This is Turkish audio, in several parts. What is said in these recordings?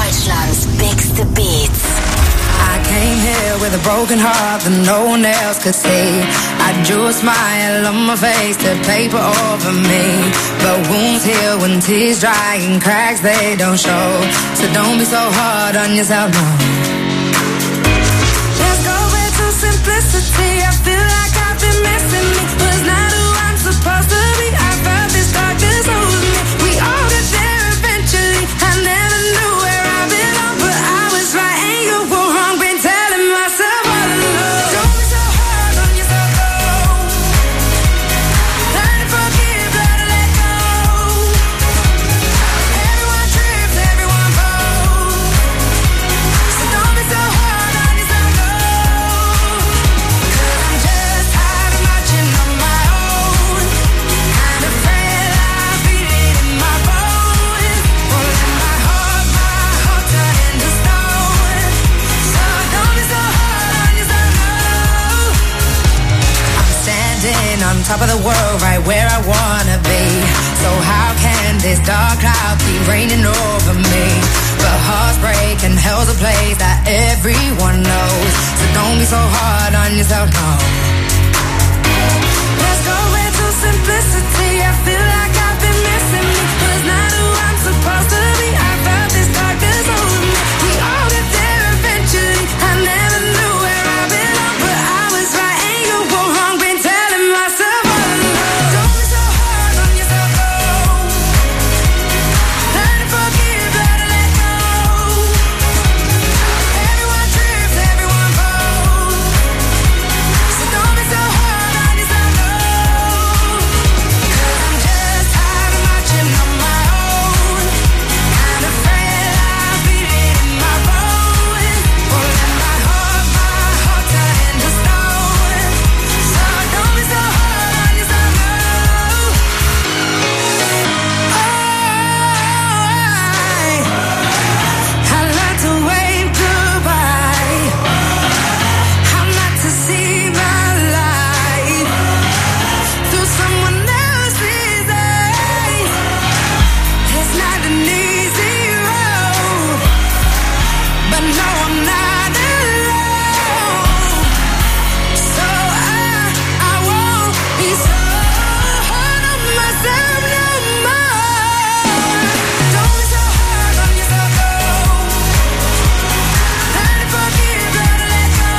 Deutschlands biggste Beats. I came here with a broken heart that no one else could see. I drew a smile on my face to paper over me. But wounds heal when tears dry and cracks they don't show. So don't be so hard on yourself, no. Let's go back to simplicity. I feel like I've been missing me. Was not who I'm supposed to be. I felt this darkness over me. We all get there eventually. I never knew where I belong, but I was right and you were wrong. Been telling myself all along. Don't be so hard on yourself, no. Learn to forgive, learn to let go. Everyone trips, everyone falls. So don't be so hard on yourself, no. 'Cause I'm just tired of marching on my own. Kind of frail, I feel it in my bones. Won't let my heart turn into stone. So don't be so hard on yourself, no. I'm standing on top of the world, right where I wanna be. So how can this dark cloud keep raining over me? But hearts break and hell's a place that everyone knows. So don't be so hard on yourself, no. Let's go back to simplicity. I feel like I've been missing me. Was not who I'm supposed to be. I felt this darkness over me. We all get there eventually. I never knew where I belong, but I was right and you were wrong. Been telling myself all along. Don't be so hard on yourself, no. Learn to forgive, learn to let go. Everyone trips, everyone falls. So don't be so hard on yourself, no. 'Cause I'm just tired of marching on my own. Kind of frail, I feel it in my bones. Won't let my heart turn into stone. So don't be so hard on yourself, no. I learned to wave goodbye. I'm not to see my life through someone else's eyes. It's not an easy road, but no, I'm not alone. So I won't be so hard on myself no more. Don't be so hard on yourself, no. Learn to forgive, learn to let go.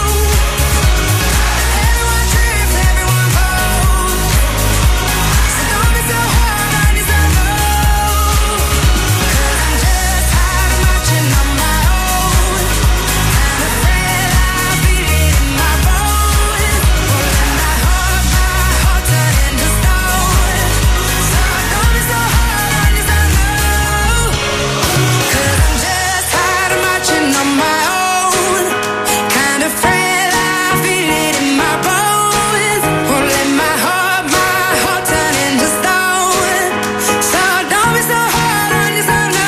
Everyone trips, everyone falls. So don't be so hard on yourself, no. 'Cause I'm just tired of marching on my own. Kind of frail, I feel it in my bones. Won't let my heart turn into stone. So don't be so hard on yourself, no. 'Cause I'm just tired of marching on my own. Kind of frail, I feel it in my bones. Won't let my heart turn into stone. So don't be so hard on yourself, no.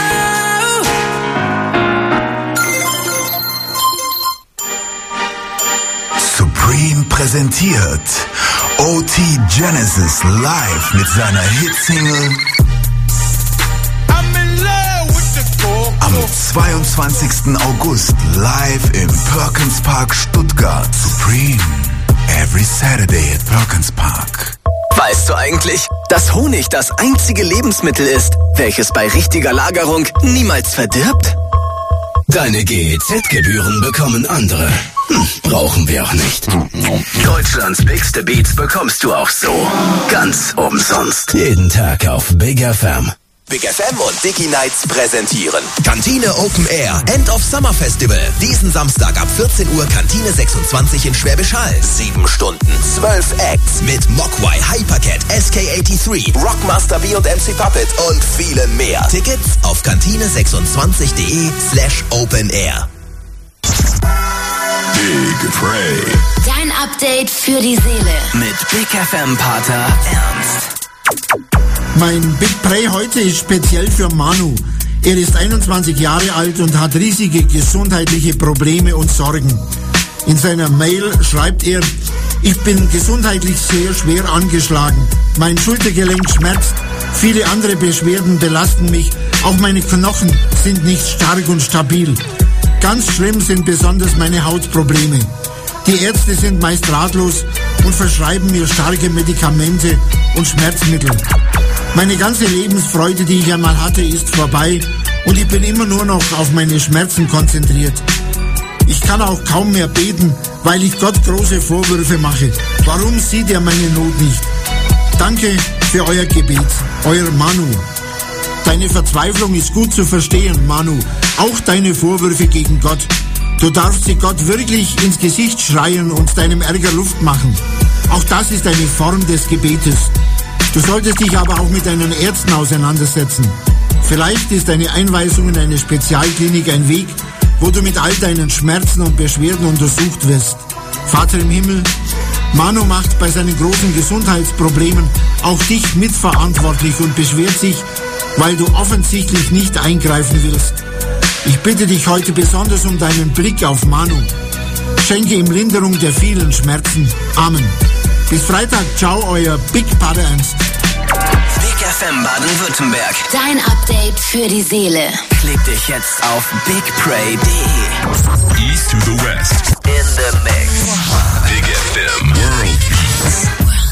Supreme präsentiert OT Genesis live mit seiner Hitsingle I'm in love with the Coco. am 22. August live im Perkins Park Stuttgart. Supreme, every Saturday at Perkins Park. Weißt du eigentlich, dass Honig das einzige Lebensmittel ist, welches bei richtiger Lagerung niemals verdirbt? Deine GEZ-Gebühren bekommen andere. Brauchen wir auch nicht. Deutschlands biggste Beats bekommst du auch so. Ganz umsonst. Jeden Tag auf Big FM. Big FM und Dicky Nights präsentieren Kantine Open Air End of Summer Festival. Diesen Samstag ab 14 Uhr Kantine 26 in Schwäbisch Hall. 7 Stunden, 12 Acts mit Mogwai, Hypercat, SK83, Rockmaster B und MC Puppet und vielen mehr. Tickets auf kantine26.de/Open Air. Big Prey. Dein Update für die Seele. Mit Big FM Pater Ernst. Mein Big Prey heute ist speziell für Manu. Er ist 21 Jahre alt und hat riesige gesundheitliche Probleme und Sorgen. In seiner Mail schreibt er: Ich bin gesundheitlich sehr schwer angeschlagen. Mein Schultergelenk schmerzt, viele andere Beschwerden belasten mich. Auch meine Knochen sind nicht stark und stabil. Ganz schlimm sind besonders meine Hautprobleme. Die Ärzte sind meist ratlos und verschreiben mir starke Medikamente und Schmerzmittel. Meine ganze Lebensfreude, die ich einmal hatte, ist vorbei und ich bin immer nur noch auf meine Schmerzen konzentriert. Ich kann auch kaum mehr beten, weil ich Gott große Vorwürfe mache. Warum sieht er meine Not nicht? Danke für euer Gebet. Euer Manu. Deine Verzweiflung ist gut zu verstehen, Manu. Auch deine Vorwürfe gegen Gott. Du darfst sie Gott wirklich ins Gesicht schreien und deinem Ärger Luft machen. Auch das ist eine Form des Gebetes. Du solltest dich aber auch mit deinen Ärzten auseinandersetzen. Vielleicht ist eine Einweisung in eine Spezialklinik ein Weg, wo du mit all deinen Schmerzen und Beschwerden untersucht wirst. Vater im Himmel, Manu macht bei seinen großen Gesundheitsproblemen auch dich mitverantwortlich und beschwert sich, weil du offensichtlich nicht eingreifen willst. Ich bitte dich heute besonders um deinen Blick auf Manu. Schenke ihm Linderung der vielen Schmerzen. Amen. Bis Freitag. Ciao, euer Big Papa Ernst. Big FM Baden-Württemberg. Dein Update für die Seele. Klick dich jetzt auf bigpray.de. East to the West. In the mix. Big FM World Beats.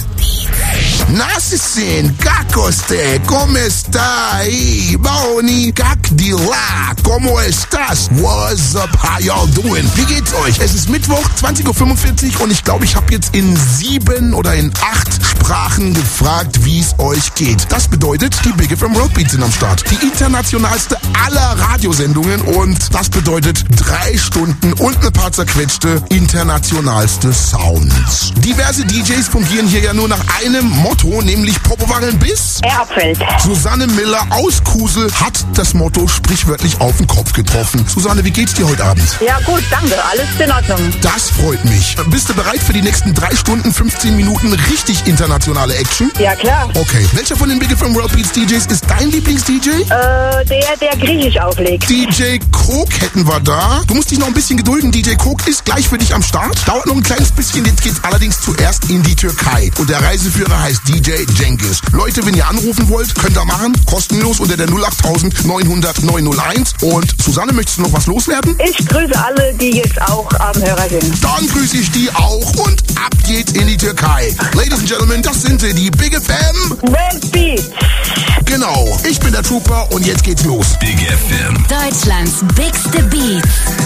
Nassin, kako ste? ¿Cómo está ahí? Baoni, kak di la? ¿Cómo estás? What's up? How y'all doing? Wie geht's euch? Es ist Mittwoch, 20:45 Uhr und ich glaube, ich habe jetzt in 7 oder in 8 Sprachen gefragt, wie es euch geht. Das bedeutet, die Big FM World Beats sind am Start. Die internationalste aller Radiosendungen und das bedeutet 3 Stunden und ein paar zerquetschte internationalste Sounds. Diverse DJs fungieren hier ja nur nach einem Motto, nämlich Popowangeln bis Erpfeld. Susanne Miller aus Kusel hat das Motto sprichwörtlich auf den Kopf getroffen. Susanne, wie geht's dir heute Abend? Ja gut, danke, alles in Ordnung. Das freut mich. Bist du bereit für die nächsten 3 Stunden, 15 Minuten richtig internationale Action? Ja klar. Okay, welcher von den Big FM World Beats DJs ist dein Lieblings-DJ? Der griechisch auflegt. DJ Coke hätten wir da. Du musst dich noch ein bisschen gedulden. DJ Coke ist gleich für dich am Start. Dauert noch ein kleines bisschen. Jetzt geht's allerdings zuerst in die Türkei. Und der Reiseführer heißt DJ Cengiz. Leute, wenn ihr anrufen wollt, könnt ihr machen. Kostenlos unter der 08900 901. Und Susanne, möchtest du noch was loswerden? Ich grüße alle, die jetzt auch am Hörer sind. Dann grüße ich die auch. Und ab geht's in die Türkei. Ladies and Gentlemen, das sind sie, die Big FM World Beats. Genau. Ich bin der Trooper und jetzt geht's los. Big FM. Deutschlands bigste Beats.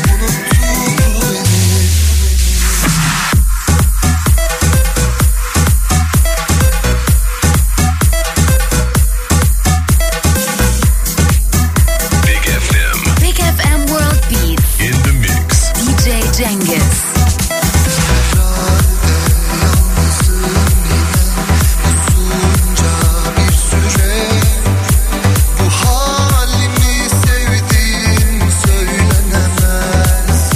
Big FM. Big FM World Beats. In the mix. DJ Cengiz. Bu halimi sevdim söylenemez.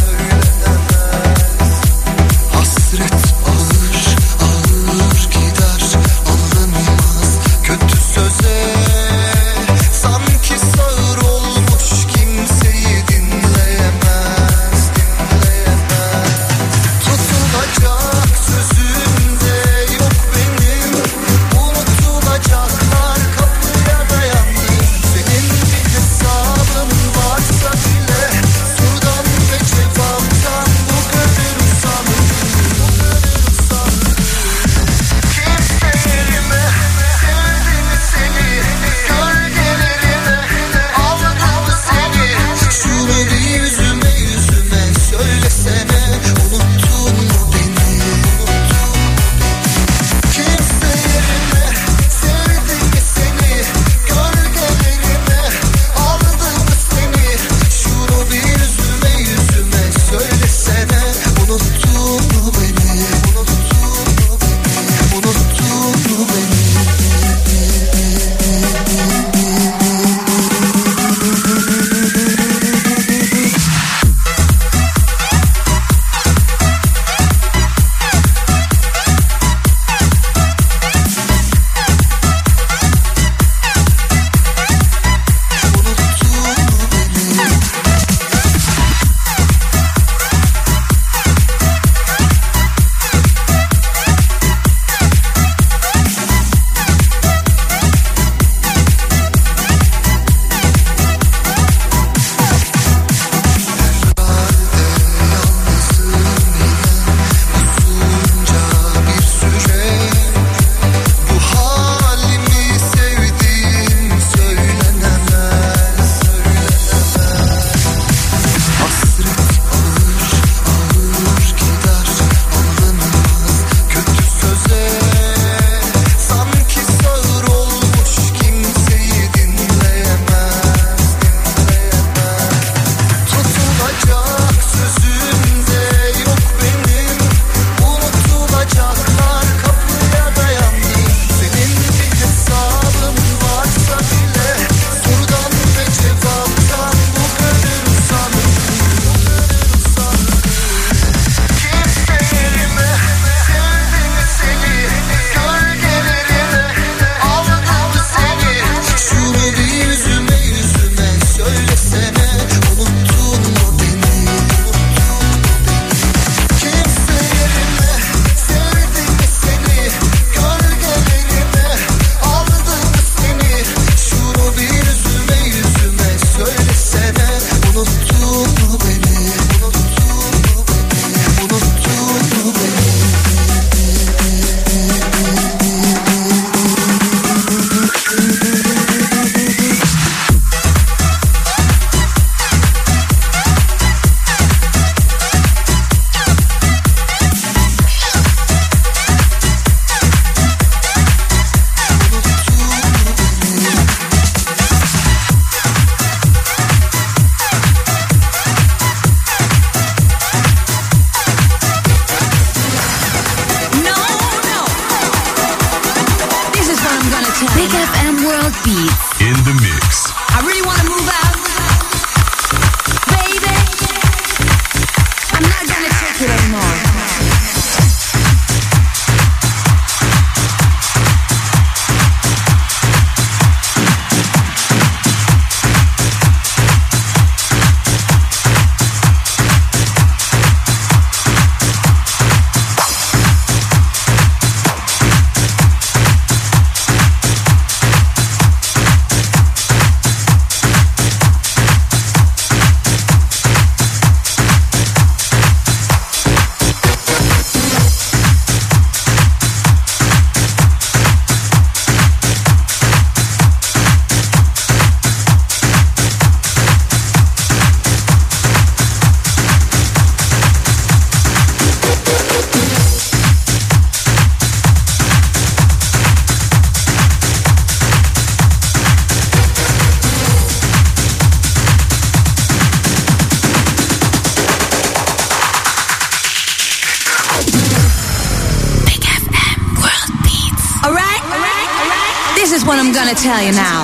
what I'm gonna tell you now.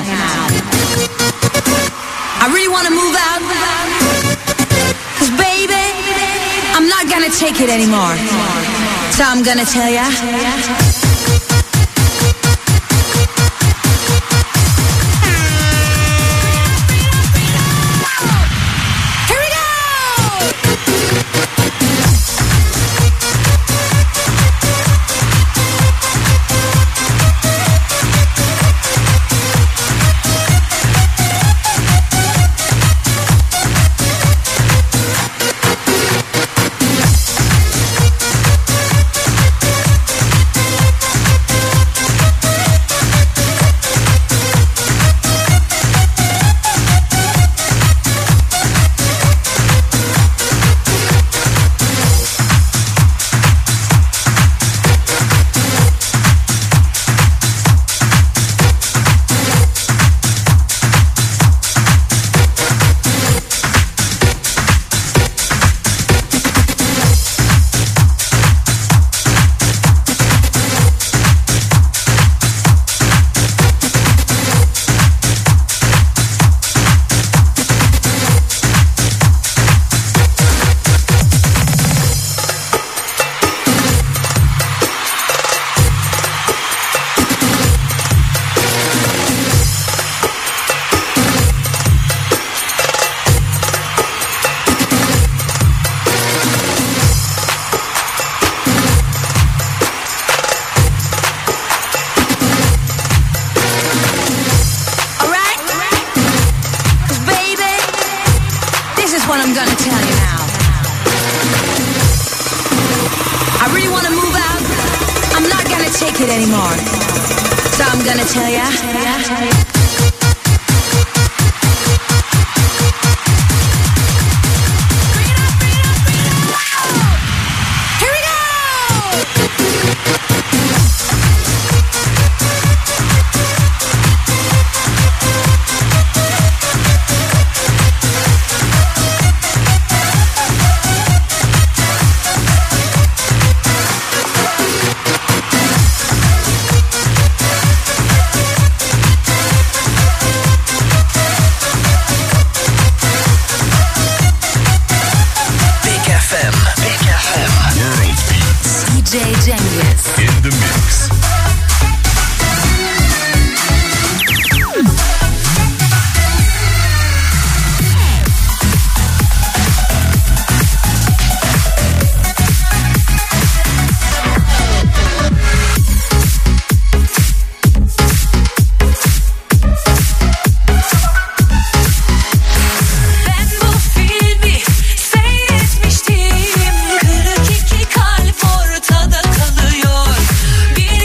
I really wanna move out, 'cause baby, I'm not gonna take it anymore. So I'm gonna tell ya. Bir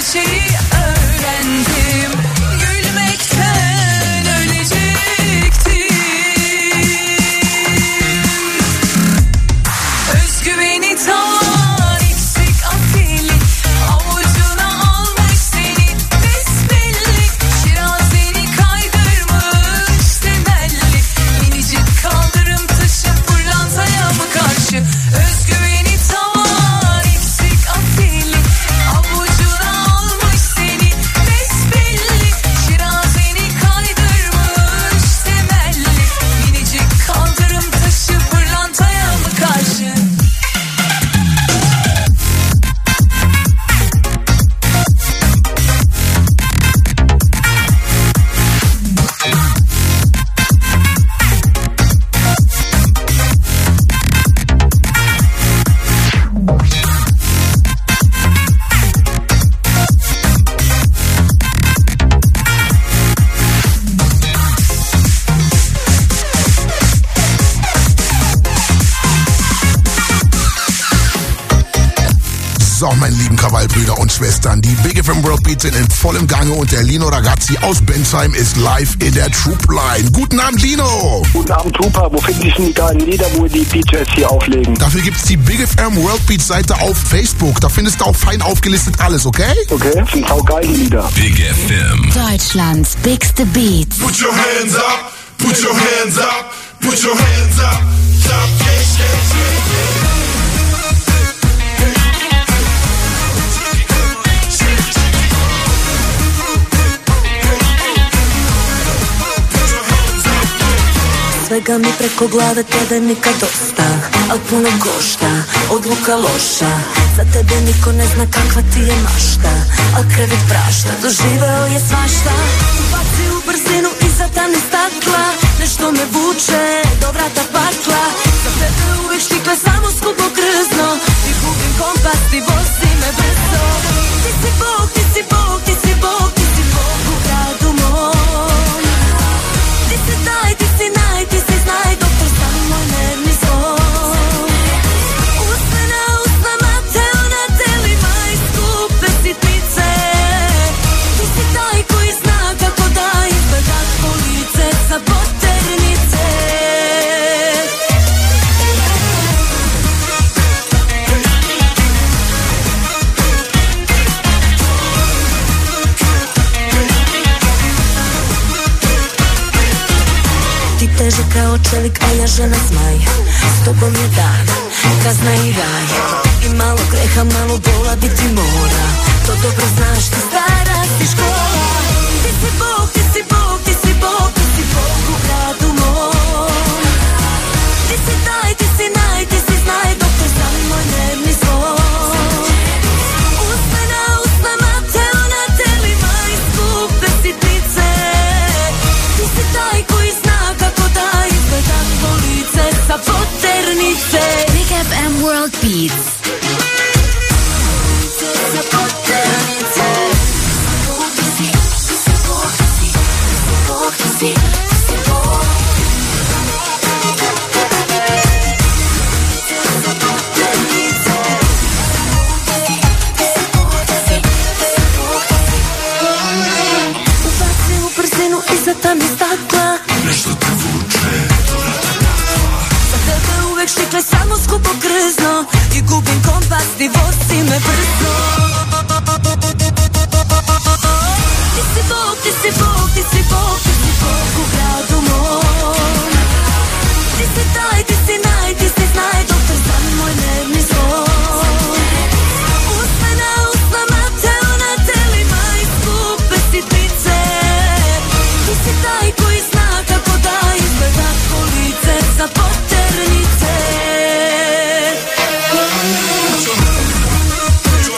gerçeği öğrendim. Gülmekten ölecektim. Özgüveni tavan eksik afili, avucuna almış seni besbelli. Şirazeni kaydırmış temelli, minicik kaldırım taşı pırlantaya mı karşı? Özgüveni tavan eksik afili, avucuna almış seni besbelli. Şirazeni kaydırmış temelli, minicik kaldırım taşı pırlantaya mı karşı? So, meine lieben Krawallbrüder und Schwestern, die Big FM World Beats sind in vollem Gange und der Lino Ragazzi aus Bensheim ist live in der Troopline. Guten Abend, Lino! Guten Abend, Trooper. Wo finden sich denn die geilen Lieder, wo die DJs hier auflegen? Dafür gibt's die Big FM World Beats Seite auf Facebook. Da findest du auch fein aufgelistet alles, okay? Okay, das sind saugeile Lieder. Big FM. Deutschlands bigste Beats. Put your hands up, put your hands up, put your hands up. Top, yeah, yeah, yeah. Svega mi preko glave, tebe nikad dosta, al puno košta, odluka loša. Za tebe niko ne zna kakva ti je mašta, al krevet prašta, doživeo je svašta. Ubaci u brzinu iza tamnih stakla, nešto me vuče do vrata pakla. Za tebe uvek štikle samo skupo krzno, ti gubim kompas, ti vozi me brzo. Ti si Bog, ti si Bog, ti si Bog, ti si Bog u gradu mom. Ti si taj, ti si naj, ti si znaj, doktor sam moj nervni slom. Usne na usnama, teo na telima i skupe sitnice. Ti si taj koji zna kako da izgleda po lice sa poternice. Ti teže kao čelik, a ja žena zmaj. S tobom je dan, kazna i raj. I malo greha, malo bola biti mora. To dobro znaš, ti stara si škola. Ti si Bog, ti si Bog, ti si Bog, ti si Bog u gradu mom. Ti si taj, ti si naj, ti si znaj, doktor sam moj nervni slom. Usne na usnama, teo na telima i skupe sitnice. Ti si taj koji zna kako da izgleda po lice sa poternice. Big FM World Beats. Sa poternice. Bog ti si, ti si Bog, ti si Bog, ti si, ti si Bog. Sa poternice. Ti si Bog, ti si, ti si Bog, ti si. Ubaci u brzinu iza tamnih stakla, Nešto te vuče do vrata pakla. za tebe uvek štikle samo skupo krzno. I gubim kompas, ti vozi me brzo. Ti si Bog, ti si Bog, ti si Bog, ti si Bog u gradu mom. Ti si taj, ti si naj, ti si znaj, doktor sam moj nervni slom. Usne na usnama, teo na telima i skupe sitnice. Ti si taj koji zna kako da izgleda po lice sa poternice.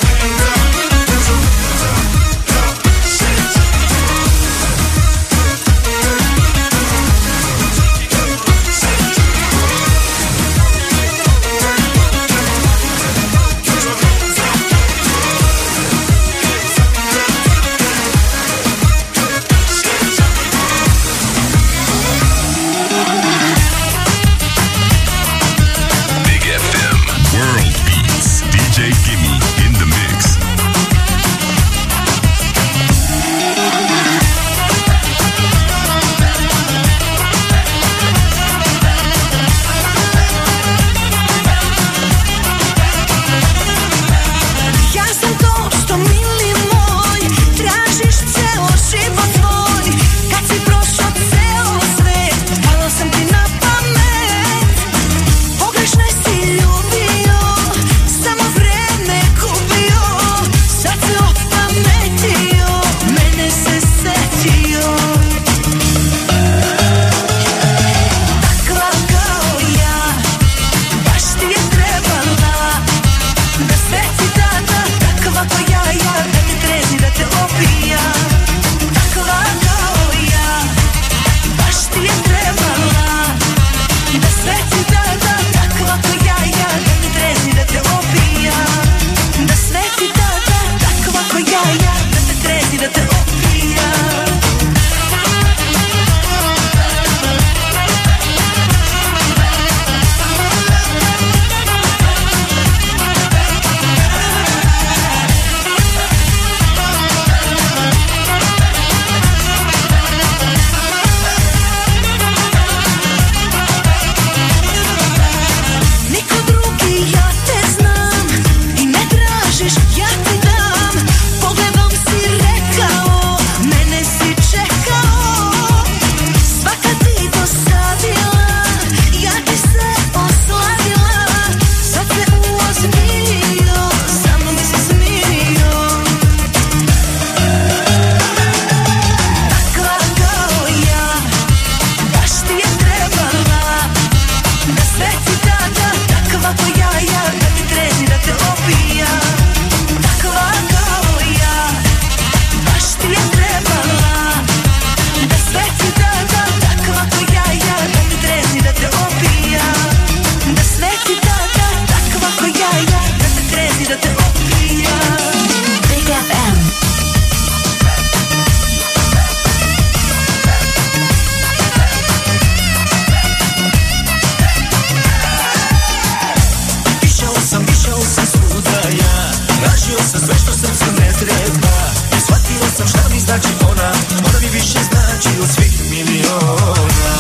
nešto srcu ne treba. Shvatio sam šta mi znači ona mi više znači od svih miliona.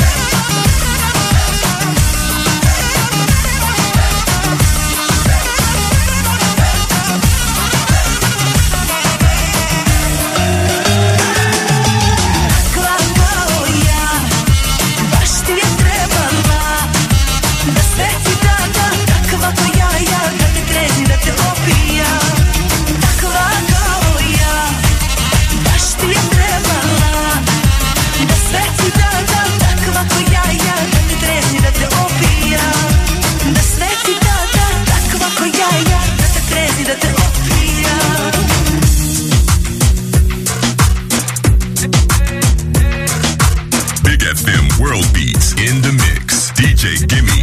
Big FM World Beats in the mix. DJ Gimme.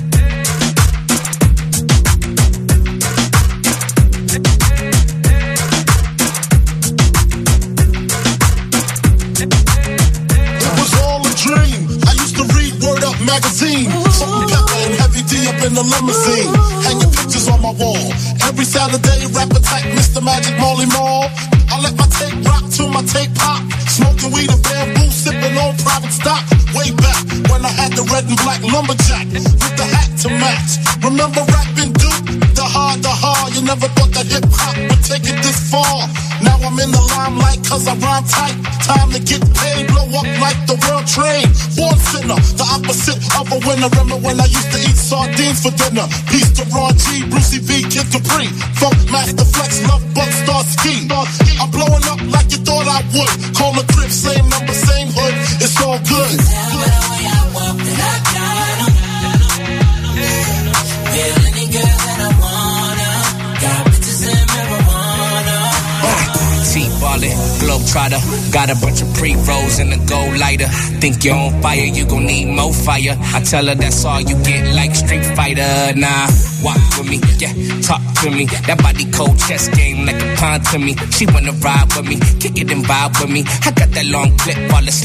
Magazine, Salt Pepper and Heavy D up in the limousine. Hanging pictures on my wall. Every Saturday, rapper type Mr. Magic Molly Mall. I let my tape rock till my tape pop. Smoking weed and bamboo, sipping on private stock. Way back when I had the red and black lumberjack with the hat to match. Remember rapping Duke? The hard. You never thought that hip hop would take it this far. Now I'm in the limelight cause I rhyme tight. Time to get paid, blow up like the world trade. Born sinner, the opposite of a winner. Remember when I used to eat sardines for dinner? Peace to Ron G, Brucey V, Kid Capri, Funk Master Flex, Love Bug, Star Ski. I'm blowing up like you thought I would. Call the crib, same number, same hood. It's all good. Any girl that I wanna, got bitches in marijuana. T-ballin', globetrotter, got a bunch of pre-rolls and a gold lighter. Think you're on fire, you gon' need more fire. I tell her that's all you get, like Street Fighter. Nah, walk with me, yeah, talk to me. That body cold chess game like a pawn to me. She wanna ride with me, kick it and vibe with me. I got that long clip, all the